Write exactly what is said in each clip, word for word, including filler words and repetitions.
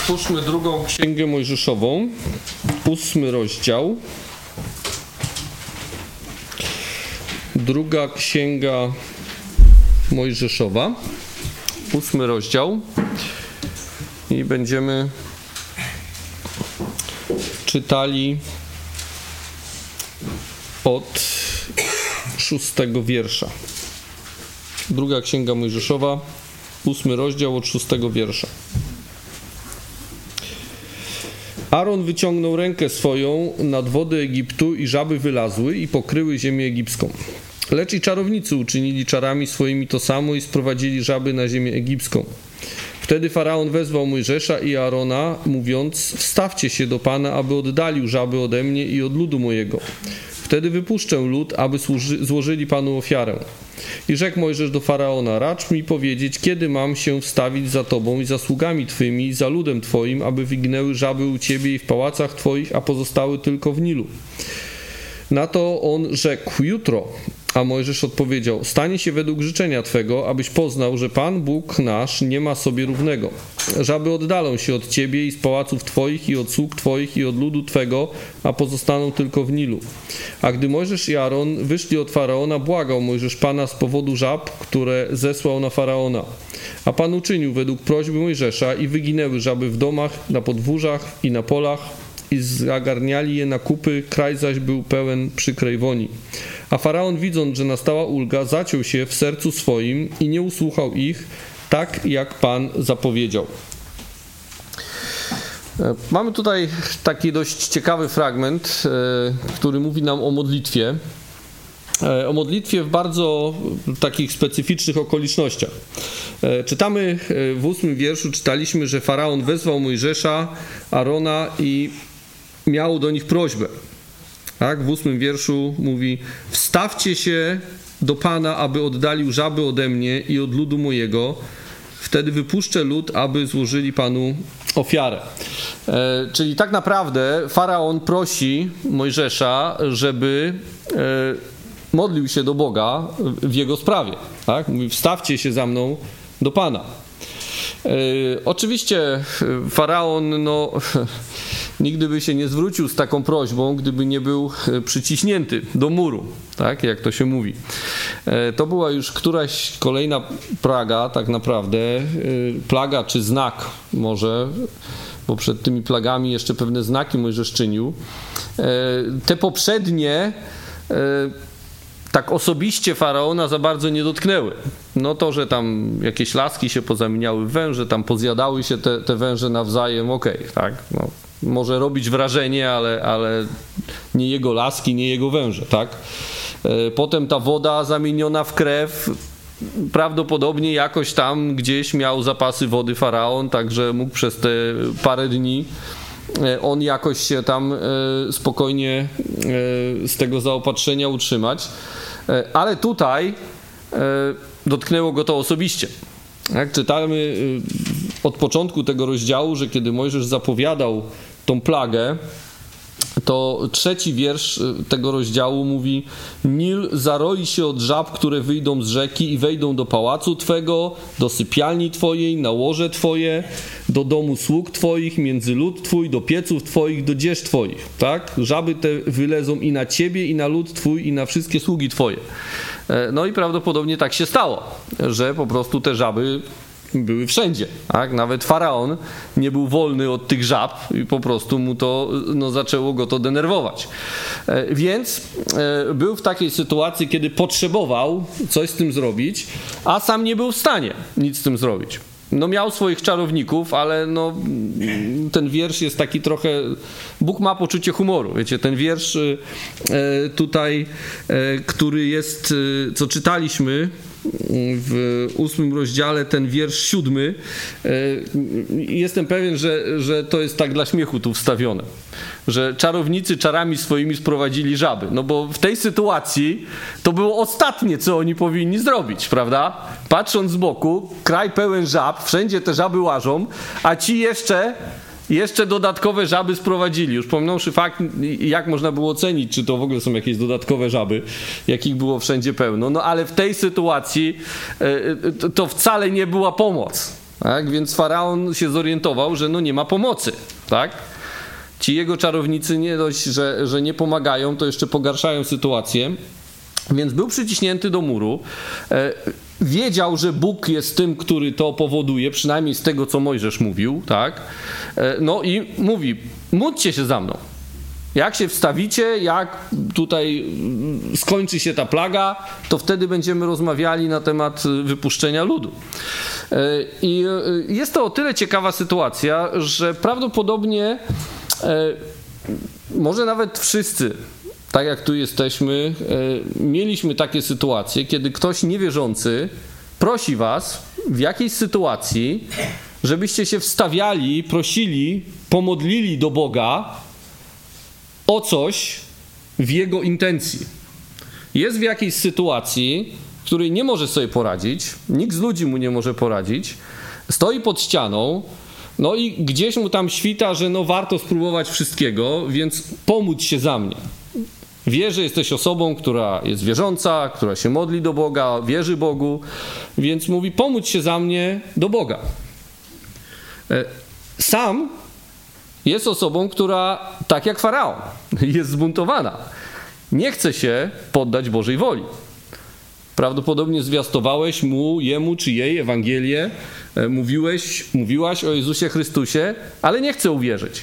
Otwórzmy drugą księgę Mojżeszową, ósmy rozdział. Druga księga Mojżeszowa, ósmy rozdział. I będziemy czytali od szóstego wiersza. Druga księga Mojżeszowa, ósmy rozdział od szóstego wiersza. Aaron wyciągnął rękę swoją nad wody Egiptu i żaby wylazły i pokryły ziemię egipską. Lecz i czarownicy uczynili czarami swoimi to samo i sprowadzili żaby na ziemię egipską. Wtedy Faraon wezwał Mojżesza i Aarona, mówiąc: wstawcie się do Pana, aby oddalił żaby ode mnie i od ludu mojego. Wtedy wypuszczę lud, aby służy, złożyli Panu ofiarę. I rzekł Mojżesz do Faraona: racz mi powiedzieć, kiedy mam się wstawić za Tobą i za sługami Twymi i za ludem Twoim, aby wyginęły żaby u Ciebie i w pałacach Twoich, a pozostały tylko w Nilu. Na to on rzekł: jutro. A Mojżesz odpowiedział: stanie się według życzenia Twego, abyś poznał, że Pan Bóg nasz nie ma sobie równego. Żaby oddalą się od Ciebie i z pałaców Twoich i od sług Twoich i od ludu Twego, a pozostaną tylko w Nilu. A gdy Mojżesz i Aaron wyszli od Faraona, błagał Mojżesz Pana z powodu żab, które zesłał na Faraona. A Pan uczynił według prośby Mojżesza i wyginęły żaby w domach, na podwórzach i na polach i zagarniali je na kupy, kraj zaś był pełen przykrej woni. A Faraon, widząc, że nastała ulga, zaciął się w sercu swoim i nie usłuchał ich, tak jak Pan zapowiedział. Mamy tutaj taki dość ciekawy fragment, który mówi nam o modlitwie. O modlitwie w bardzo takich specyficznych okolicznościach. Czytamy w ósmym wierszu, czytaliśmy, że Faraon wezwał Mojżesza, Aarona i miał do nich prośbę. Tak, w ósmym wierszu mówi: wstawcie się do Pana, aby oddalił żaby ode mnie i od ludu mojego. Wtedy wypuszczę lud, aby złożyli Panu ofiarę. E, czyli tak naprawdę Faraon prosi Mojżesza, żeby e, modlił się do Boga w jego sprawie. Tak? Mówi: wstawcie się za mną do Pana. E, oczywiście Faraon no, nigdy by się nie zwrócił z taką prośbą, gdyby nie był przyciśnięty do muru, tak jak to się mówi. E, to była już któraś kolejna plaga, tak naprawdę, e, plaga czy znak może, bo przed tymi plagami jeszcze pewne znaki Mojżesz czynił. E, te poprzednie e, tak osobiście Faraona za bardzo nie dotknęły. No to, że tam jakieś laski się pozamieniały w węże, tam pozjadały się te, te węże nawzajem, okej, okay, tak, no, może robić wrażenie, ale, ale nie jego laski, nie jego węże, tak. Potem ta woda zamieniona w krew, prawdopodobnie jakoś tam gdzieś miał zapasy wody Faraon, także mógł przez te parę dni on jakoś się tam spokojnie z tego zaopatrzenia utrzymać. Ale tutaj dotknęło go to osobiście. Jak czytamy od początku tego rozdziału, że kiedy Mojżesz zapowiadał tą plagę, to trzeci wiersz tego rozdziału mówi: Nil zaroi się od żab, które wyjdą z rzeki i wejdą do pałacu Twego, do sypialni Twojej, na łoże Twoje, do domu sług Twoich, między lud Twój, do pieców Twoich, do dzież Twoich. Tak? Żaby te wylezą i na Ciebie, i na lud Twój, i na wszystkie sługi Twoje. No i prawdopodobnie tak się stało, że po prostu te żaby były wszędzie, tak? Nawet Faraon nie był wolny od tych żab i po prostu mu to, no, zaczęło go to denerwować. E, więc e, był w takiej sytuacji, kiedy potrzebował coś z tym zrobić, a sam nie był w stanie nic z tym zrobić. No miał swoich czarowników, ale no, ten wiersz jest taki trochę... Bóg ma poczucie humoru, wiecie, ten wiersz e, tutaj, e, który jest, e, co czytaliśmy w ósmym rozdziale, ten wiersz siódmy, jestem pewien, że, że to jest tak dla śmiechu tu wstawione, że czarownicy czarami swoimi sprowadzili żaby, no bo w tej sytuacji to było ostatnie, co oni powinni zrobić, prawda? Patrząc z boku, kraj pełen żab, wszędzie te żaby łażą, a ci jeszcze jeszcze dodatkowe żaby sprowadzili. Już pomnąwszy fakt, jak można było ocenić, czy to w ogóle są jakieś dodatkowe żaby, jakich było wszędzie pełno. No ale w tej sytuacji to wcale nie była pomoc. Tak? Więc faraon się zorientował, że no nie ma pomocy. Tak? Ci jego czarownicy nie dość, że, że nie pomagają, to jeszcze pogarszają sytuację. Więc był przyciśnięty do muru. E, wiedział, że Bóg jest tym, który to powoduje, przynajmniej z tego, co Mojżesz mówił. Tak? E, no i mówi, módlcie się za mną. Jak się wstawicie, jak tutaj skończy się ta plaga, to wtedy będziemy rozmawiali na temat wypuszczenia ludu. I jest to o tyle ciekawa sytuacja, że prawdopodobnie może nawet wszyscy, tak jak tu jesteśmy, mieliśmy takie sytuacje, kiedy ktoś niewierzący prosi was w jakiejś sytuacji, żebyście się wstawiali, prosili, pomodlili do Boga o coś w jego intencji. Jest w jakiejś sytuacji, w której nie może sobie poradzić, nikt z ludzi mu nie może poradzić, stoi pod ścianą, no i gdzieś mu tam świta, że no warto spróbować wszystkiego, więc pomódl się za mnie. Wie, że jesteś osobą, która jest wierząca, która się modli do Boga, wierzy Bogu, więc mówi, pomódl się za mnie do Boga. Sam jest osobą, która, tak jak faraon, jest zbuntowana. Nie chce się poddać Bożej woli. Prawdopodobnie zwiastowałeś mu, jemu czy jej Ewangelię, mówiłeś, mówiłaś o Jezusie Chrystusie, ale nie chce uwierzyć.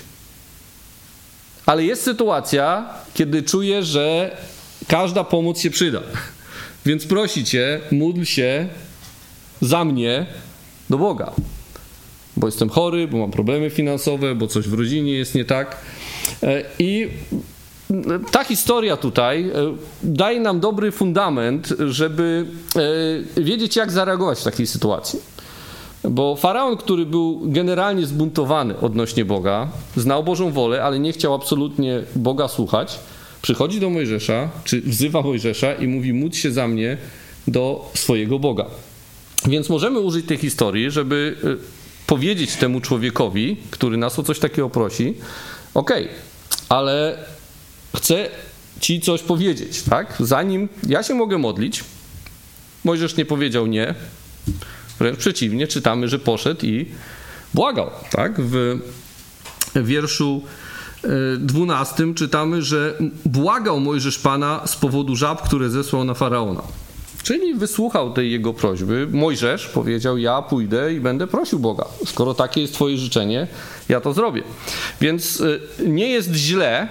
Ale jest sytuacja, kiedy czuje, że każda pomoc się przyda. Więc prosi cię, módl się za mnie do Boga. Bo jestem chory, bo mam problemy finansowe, bo coś w rodzinie jest nie tak. I ta historia tutaj daje nam dobry fundament, żeby wiedzieć, jak zareagować w takiej sytuacji. Bo faraon, który był generalnie zbuntowany odnośnie Boga, znał Bożą wolę, ale nie chciał absolutnie Boga słuchać, przychodzi do Mojżesza, czy wzywa Mojżesza i mówi, módl się za mnie do swojego Boga. Więc możemy użyć tej historii, żeby powiedzieć temu człowiekowi, który nas o coś takiego prosi, okej, okay, ale chcę ci coś powiedzieć, tak? Zanim ja się mogę modlić, Mojżesz nie powiedział nie, wręcz przeciwnie, czytamy, że poszedł i błagał, tak? W wierszu dwunastym czytamy, że błagał Mojżesz Pana z powodu żab, które zesłał na faraona. Czyli wysłuchał tej jego prośby. Mojżesz powiedział, ja pójdę i będę prosił Boga. Skoro takie jest twoje życzenie, ja to zrobię. Więc nie jest źle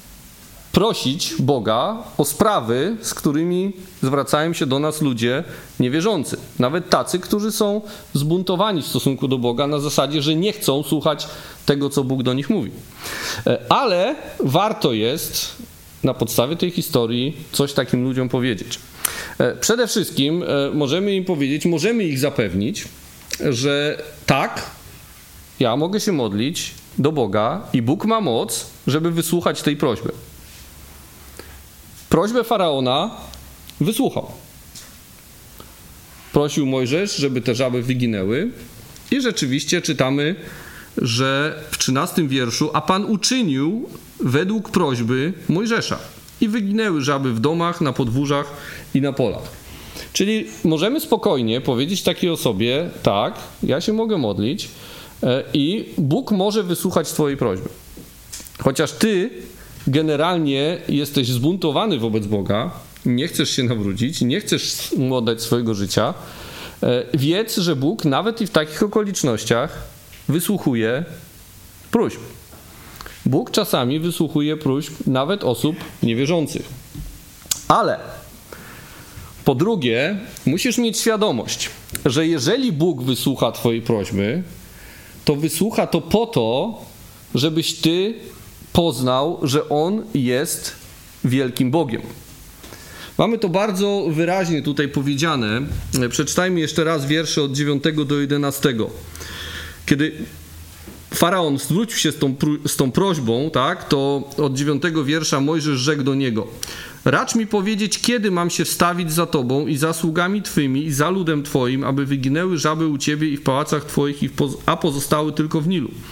prosić Boga o sprawy, z którymi zwracają się do nas ludzie niewierzący. Nawet tacy, którzy są zbuntowani w stosunku do Boga na zasadzie, że nie chcą słuchać tego, co Bóg do nich mówi. Ale warto jest na podstawie tej historii coś takim ludziom powiedzieć. Przede wszystkim możemy im powiedzieć, możemy ich zapewnić, że tak, ja mogę się modlić do Boga i Bóg ma moc, żeby wysłuchać tej prośby. Prośbę faraona wysłuchał. Prosił Mojżesz, żeby te żaby wyginęły i rzeczywiście czytamy, że w trzynastym wierszu, a Pan uczynił według prośby Mojżesza i wyginęły żaby w domach, na podwórzach i na polach. Czyli możemy spokojnie powiedzieć takiej osobie, tak, ja się mogę modlić i Bóg może wysłuchać twojej prośby. Chociaż ty generalnie jesteś zbuntowany wobec Boga, nie chcesz się nawrócić, nie chcesz mu oddać swojego życia, wiedz, że Bóg nawet i w takich okolicznościach wysłuchuje próśb. Bóg czasami wysłuchuje próśb nawet osób niewierzących. Ale po drugie, musisz mieć świadomość, że jeżeli Bóg wysłucha twojej prośby, to wysłucha to po to, żebyś ty poznał, że On jest wielkim Bogiem. Mamy to bardzo wyraźnie tutaj powiedziane. Przeczytajmy jeszcze raz wiersze od dziewiątego do jedenastego. Kiedy faraon zwrócił się z tą, z tą prośbą, tak, to od dziewiątego wiersza Mojżesz rzekł do niego: racz mi powiedzieć, kiedy mam się wstawić za Tobą i za sługami Twymi i za ludem Twoim, aby wyginęły żaby u Ciebie i w pałacach Twoich, a pozostały tylko w Nilu.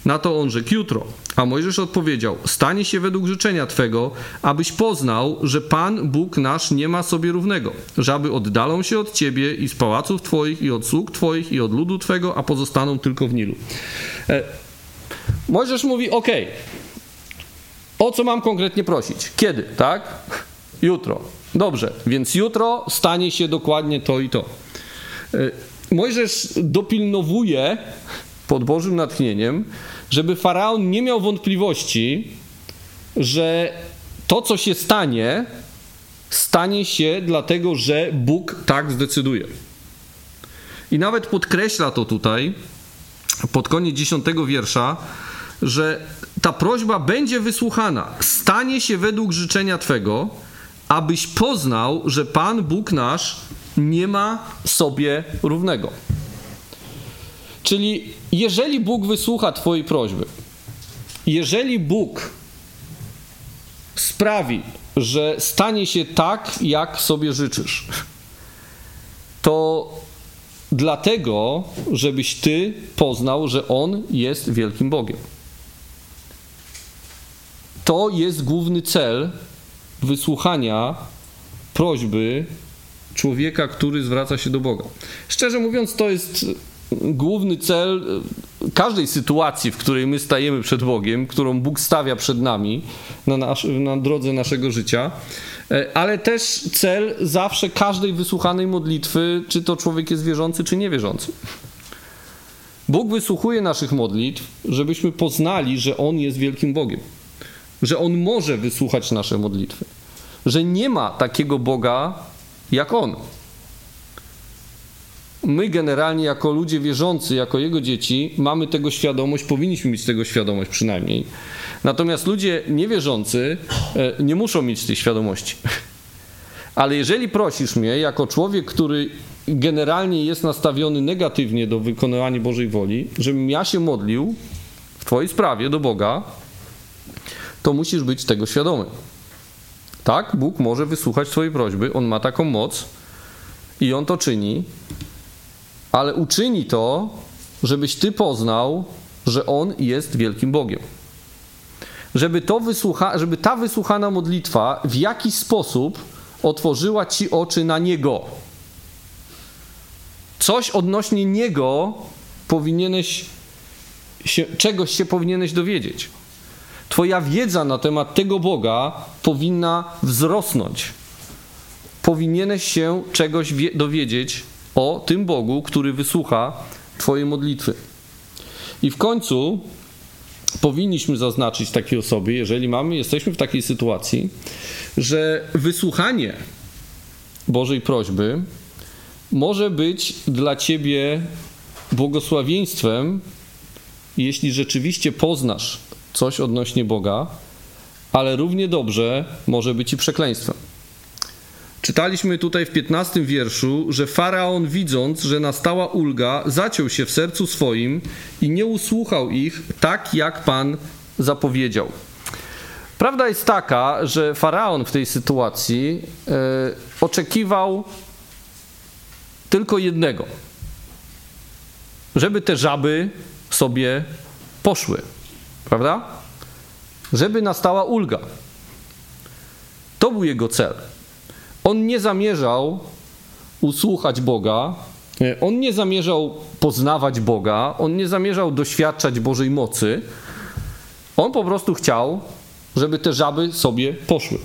Na to on rzekł: jutro. A Mojżesz odpowiedział: stanie się według życzenia Twego, abyś poznał, że Pan Bóg nasz nie ma sobie równego, żaby oddalą się od Ciebie i z pałaców Twoich, i od sług Twoich, i od ludu Twego, a pozostaną tylko w Nilu. E, Mojżesz mówi: okej, o co mam konkretnie prosić? Kiedy, tak? Jutro. Dobrze, więc jutro stanie się dokładnie to i to. E, Mojżesz dopilnowuje pod Bożym natchnieniem, żeby Faraon nie miał wątpliwości, że to, co się stanie, stanie się dlatego, że Bóg tak zdecyduje. I nawet podkreśla to tutaj, pod koniec dziesiątego wiersza, że ta prośba będzie wysłuchana. Stanie się według życzenia Twego, abyś poznał, że Pan Bóg nasz nie ma sobie równego. Czyli jeżeli Bóg wysłucha Twojej prośby, jeżeli Bóg sprawi, że stanie się tak, jak sobie życzysz, to dlatego, żebyś Ty poznał, że On jest wielkim Bogiem. To jest główny cel wysłuchania prośby człowieka, który zwraca się do Boga. Szczerze mówiąc, to jest główny cel każdej sytuacji, w której my stajemy przed Bogiem, którą Bóg stawia przed nami na, nasz, na drodze naszego życia, ale też cel zawsze każdej wysłuchanej modlitwy, czy to człowiek jest wierzący, czy niewierzący. Bóg wysłuchuje naszych modlitw, żebyśmy poznali, że On jest wielkim Bogiem, że On może wysłuchać nasze modlitwy, że nie ma takiego Boga jak On. My generalnie jako ludzie wierzący, jako Jego dzieci mamy tego świadomość, powinniśmy mieć tego świadomość przynajmniej. Natomiast ludzie niewierzący nie muszą mieć tej świadomości. Ale jeżeli prosisz mnie, jako człowiek, który generalnie jest nastawiony negatywnie do wykonywania Bożej woli, żebym ja się modlił w Twojej sprawie do Boga, to musisz być tego świadomy. Tak, Bóg może wysłuchać Twojej prośby, On ma taką moc i On to czyni, ale uczyni to, żebyś Ty poznał, że On jest wielkim Bogiem. Żeby, to wysłucha, żeby ta wysłuchana modlitwa w jakiś sposób otworzyła Ci oczy na Niego. Coś odnośnie Niego powinieneś się, czegoś się powinieneś dowiedzieć. Twoja wiedza na temat tego Boga powinna wzrosnąć. Powinieneś się czegoś wie, dowiedzieć o tym Bogu, który wysłucha Twojej modlitwy. I w końcu powinniśmy zaznaczyć takiej osobie, jeżeli mamy, jesteśmy w takiej sytuacji, że wysłuchanie Bożej prośby może być dla Ciebie błogosławieństwem, jeśli rzeczywiście poznasz coś odnośnie Boga, ale równie dobrze może być i przekleństwem. Czytaliśmy tutaj w piętnastym wierszu, że Faraon, widząc, że nastała ulga, zaciął się w sercu swoim i nie usłuchał ich tak, jak Pan zapowiedział. Prawda jest taka, że Faraon w tej sytuacji e, oczekiwał tylko jednego. Żeby te żaby sobie poszły. Prawda? Żeby nastała ulga. To był jego cel. On nie zamierzał usłuchać Boga, on nie zamierzał poznawać Boga, on nie zamierzał doświadczać Bożej mocy. On po prostu chciał, żeby te żaby sobie poszły.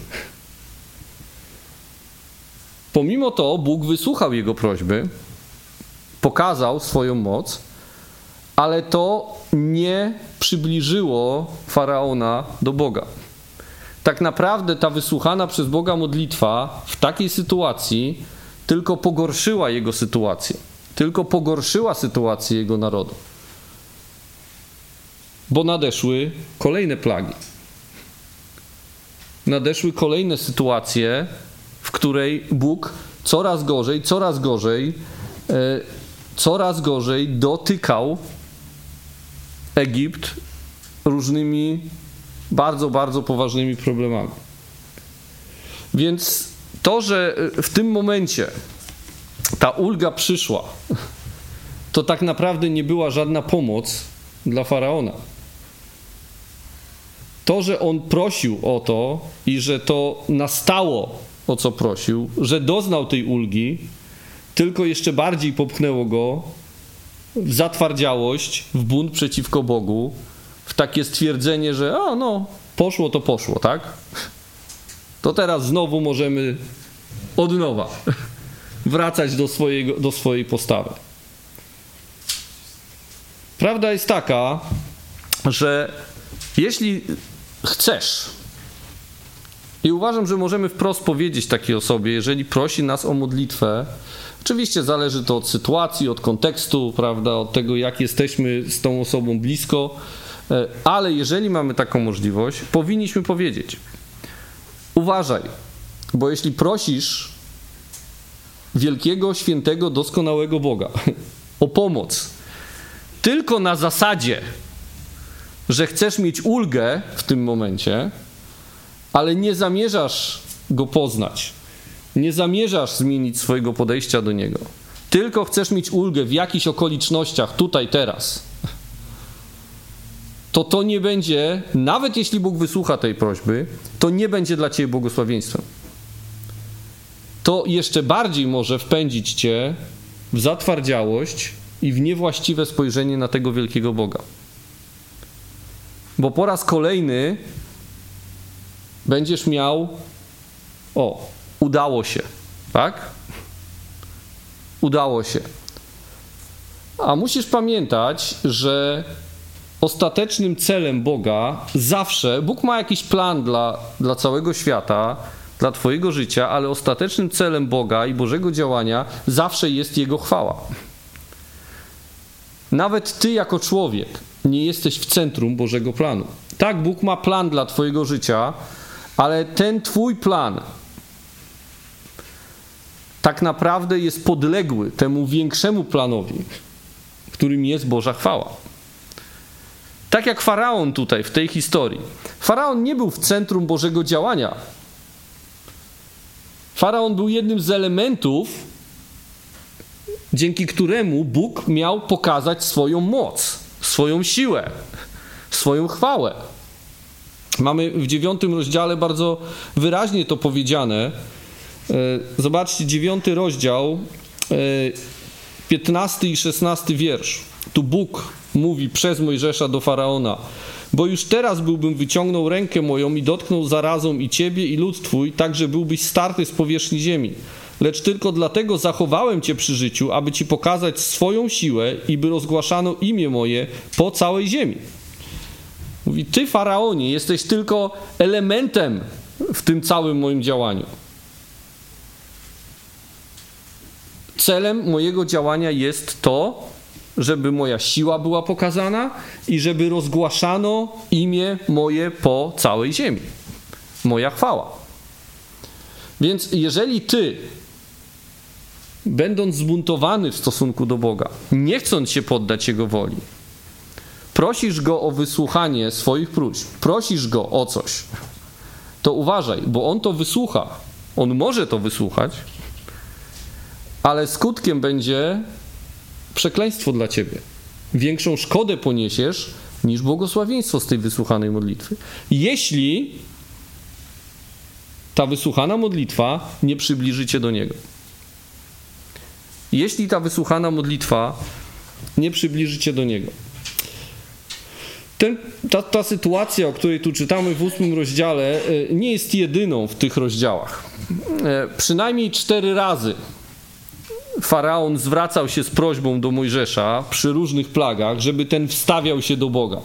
Pomimo to Bóg wysłuchał jego prośby, pokazał swoją moc, ale to nie przybliżyło Faraona do Boga. Tak naprawdę ta wysłuchana przez Boga modlitwa w takiej sytuacji tylko pogorszyła jego sytuację. Tylko pogorszyła sytuację jego narodu. Bo nadeszły kolejne plagi. Nadeszły kolejne sytuacje, w której Bóg coraz gorzej, coraz gorzej, e, coraz gorzej dotykał Egipt różnymi bardzo, bardzo poważnymi problemami. Więc to, że w tym momencie ta ulga przyszła, to tak naprawdę nie była żadna pomoc dla Faraona. to, że on prosił o to i że to nastało, o co prosił, że doznał tej ulgi, tylko jeszcze bardziej popchnęło go w zatwardziałość, w bunt przeciwko Bogu, w takie stwierdzenie, że a no, poszło to poszło, tak? To teraz znowu możemy od nowa wracać do, swojego, do swojej postawy. Prawda jest taka, że jeśli chcesz, i uważam, że możemy wprost powiedzieć takiej osobie, jeżeli prosi nas o modlitwę, oczywiście zależy to od sytuacji, od kontekstu, prawda, od tego, jak jesteśmy z tą osobą blisko, ale jeżeli mamy taką możliwość, powinniśmy powiedzieć: uważaj, bo jeśli prosisz wielkiego, świętego, doskonałego Boga o pomoc tylko na zasadzie, że chcesz mieć ulgę w tym momencie, ale nie zamierzasz Go poznać, nie zamierzasz zmienić swojego podejścia do Niego, tylko chcesz mieć ulgę w jakichś okolicznościach, tutaj, teraz, to to nie będzie, nawet jeśli Bóg wysłucha tej prośby, to nie będzie dla Ciebie błogosławieństwem. To jeszcze bardziej może wpędzić Cię w zatwardziałość i w niewłaściwe spojrzenie na tego wielkiego Boga. Bo po raz kolejny będziesz miał, o, udało się, tak? Udało się. A musisz pamiętać, że ostatecznym celem Boga zawsze, Bóg ma jakiś plan dla, dla całego świata, dla twojego życia, ale ostatecznym celem Boga i Bożego działania zawsze jest Jego chwała. Nawet ty jako człowiek nie jesteś w centrum Bożego planu. Tak, Bóg ma plan dla twojego życia, ale ten twój plan tak naprawdę jest podległy temu większemu planowi, którym jest Boża chwała. Tak jak Faraon tutaj w tej historii. Faraon nie był w centrum Bożego działania. Faraon był jednym z elementów, dzięki któremu Bóg miał pokazać swoją moc, swoją siłę, swoją chwałę. Mamy w dziewiątym rozdziale bardzo wyraźnie to powiedziane. Zobaczcie, dziewiąty rozdział, piętnasty i szesnasty wiersz. Tu Bóg mówi przez Mojżesza do Faraona: bo już teraz byłbym wyciągnął rękę moją i dotknął zarazą i ciebie, i lud twój, tak że byłbyś starty z powierzchni ziemi. Lecz tylko dlatego zachowałem cię przy życiu, aby ci pokazać swoją siłę i by rozgłaszano imię moje po całej ziemi. Mówi: ty, Faraonie, jesteś tylko elementem w tym całym moim działaniu. Celem mojego działania jest to, żeby moja siła była pokazana i żeby rozgłaszano imię moje po całej ziemi. Moja chwała. Więc jeżeli ty, będąc zbuntowany w stosunku do Boga, nie chcąc się poddać Jego woli, prosisz Go o wysłuchanie swoich próśb, prosisz Go o coś, to uważaj, bo On to wysłucha. On może to wysłuchać, ale skutkiem będzie przekleństwo dla ciebie. Większą szkodę poniesiesz niż błogosławieństwo z tej wysłuchanej modlitwy. Jeśli ta wysłuchana modlitwa nie przybliży cię do Niego. Jeśli ta wysłuchana modlitwa nie przybliży cię do Niego. Ten, ta, ta sytuacja, o której tu czytamy w ósmym rozdziale, nie jest jedyną w tych rozdziałach. Przynajmniej cztery razy Faraon zwracał się z prośbą do Mojżesza przy różnych plagach, żeby ten wstawiał się do Boga.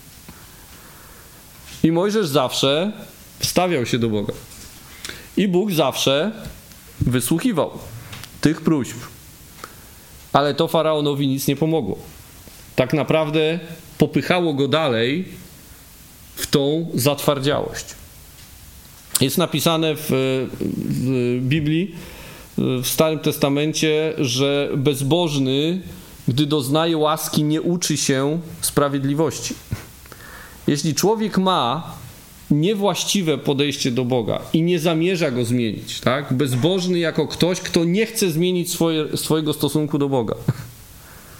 I Mojżesz zawsze wstawiał się do Boga. I Bóg zawsze wysłuchiwał tych próśb. Ale to Faraonowi nic nie pomogło. Tak naprawdę popychało go dalej w tą zatwardziałość. Jest napisane w, w Biblii, w Starym Testamencie, że bezbożny, gdy doznaje łaski, nie uczy się sprawiedliwości. Jeśli człowiek ma niewłaściwe podejście do Boga i nie zamierza go zmienić, tak? Bezbożny jako ktoś, kto nie chce zmienić swoje, swojego stosunku do Boga.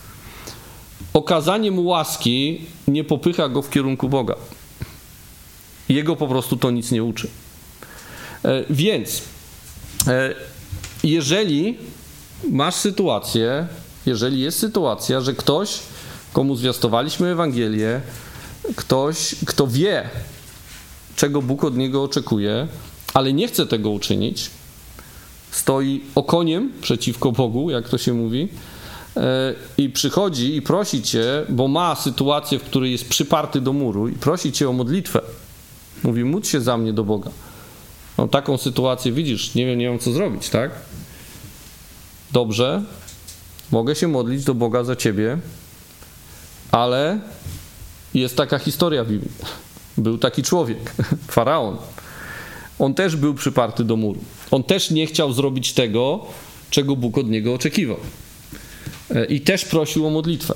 Okazanie mu łaski nie popycha go w kierunku Boga. Jego po prostu to nic nie uczy. Więc jeżeli masz sytuację, jeżeli jest sytuacja, że ktoś, komu zwiastowaliśmy Ewangelię, ktoś, kto wie, czego Bóg od niego oczekuje, ale nie chce tego uczynić, stoi okoniem przeciwko Bogu, jak to się mówi, i przychodzi i prosi cię, bo ma sytuację, w której jest przyparty do muru i prosi cię o modlitwę. Mówi, módl się za mnie do Boga. No, taką sytuację widzisz, nie wiem, nie wiem co zrobić, tak? Dobrze, mogę się modlić do Boga za ciebie, ale jest taka historia w Biblii. Był taki człowiek, Faraon. On też był przyparty do muru. On też nie chciał zrobić tego, czego Bóg od niego oczekiwał. I też prosił o modlitwę.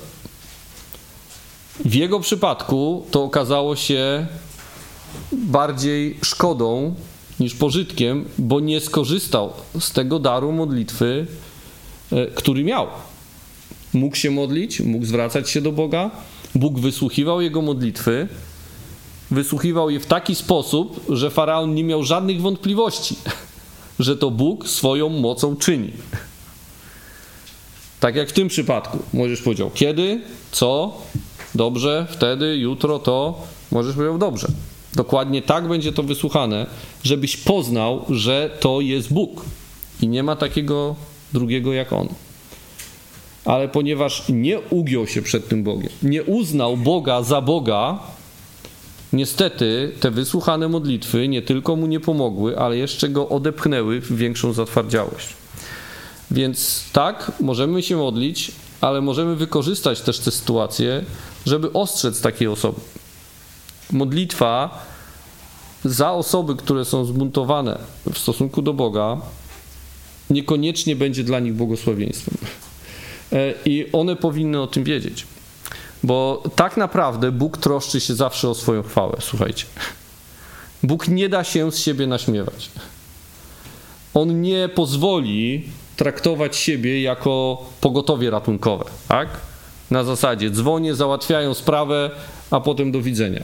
W jego przypadku to okazało się bardziej szkodą niż pożytkiem, bo nie skorzystał z tego daru modlitwy, który miał. Mógł się modlić, mógł zwracać się do Boga, Bóg wysłuchiwał jego modlitwy, wysłuchiwał je w taki sposób, że Faraon nie miał żadnych wątpliwości, że to Bóg swoją mocą czyni. Tak jak w tym przypadku. Możesz powiedział, kiedy, co, dobrze, wtedy, jutro, to, możesz powiedział, dobrze. Dokładnie tak będzie to wysłuchane, żebyś poznał, że to jest Bóg i nie ma takiego drugiego jak On. Ale ponieważ nie ugiął się przed tym Bogiem, nie uznał Boga za Boga, niestety te wysłuchane modlitwy nie tylko mu nie pomogły, ale jeszcze go odepchnęły w większą zatwardziałość. Więc tak, możemy się modlić, ale możemy wykorzystać też tę sytuację, żeby ostrzec takiej osoby. Modlitwa za osoby, które są zbuntowane w stosunku do Boga, niekoniecznie będzie dla nich błogosławieństwem. I one powinny o tym wiedzieć. Bo tak naprawdę Bóg troszczy się zawsze o swoją chwałę. Słuchajcie. Bóg nie da się z siebie naśmiewać. On nie pozwoli traktować siebie jako pogotowie ratunkowe. Tak? Na zasadzie dzwonię, załatwiają sprawę, a potem do widzenia.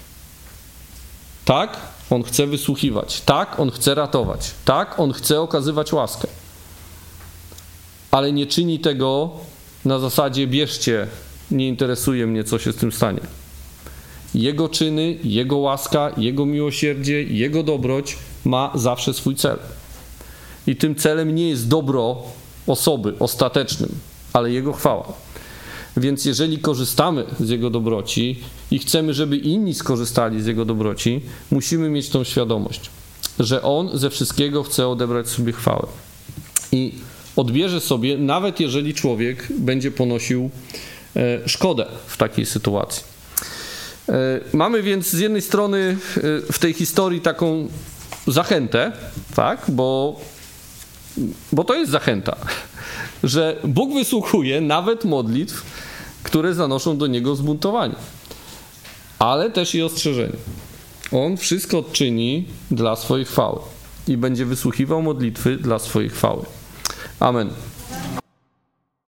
Tak, On chce wysłuchiwać. Tak, On chce ratować. Tak, On chce okazywać łaskę. Ale nie czyni tego na zasadzie bierzcie, nie interesuje mnie, co się z tym stanie. Jego czyny, Jego łaska, Jego miłosierdzie, Jego dobroć ma zawsze swój cel. I tym celem nie jest dobro osoby ostatecznym, ale Jego chwała. Więc jeżeli korzystamy z Jego dobroci i chcemy, żeby inni skorzystali z Jego dobroci, musimy mieć tą świadomość, że On ze wszystkiego chce odebrać sobie chwałę. I odbierze sobie, nawet jeżeli człowiek będzie ponosił e, szkodę w takiej sytuacji. E, mamy więc z jednej strony e, w tej historii taką zachętę, tak, bo, bo to jest zachęta, że Bóg wysłuchuje nawet modlitw, które zanoszą do Niego zbuntowani, ale też i ostrzeżenie. On wszystko czyni dla swojej chwały i będzie wysłuchiwał modlitwy dla swojej chwały. Amen.